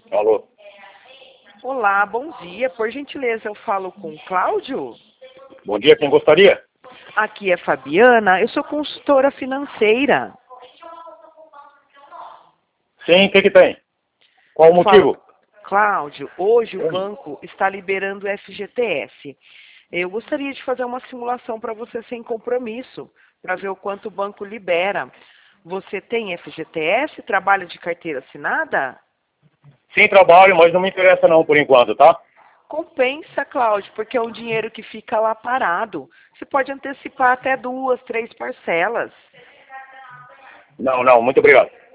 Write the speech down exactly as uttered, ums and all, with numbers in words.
Alô? Olá, bom dia. Por gentileza, eu falo com o Cláudio? Bom dia, quem gostaria? Aqui é Fabiana, eu sou consultora financeira. Sim, o que que tem? Qual o Falo, motivo? Cláudio, hoje o Oi. banco está liberando o F G T S. Eu gostaria de fazer uma simulação para você sem compromisso, para ver o quanto o banco libera. Você tem F G T S? Trabalha de carteira assinada? Sim, trabalho, mas não me interessa não por enquanto, tá? Compensa, Cláudio, porque é um dinheiro que fica lá parado. Você pode antecipar até duas, três parcelas. Não, não, muito obrigado.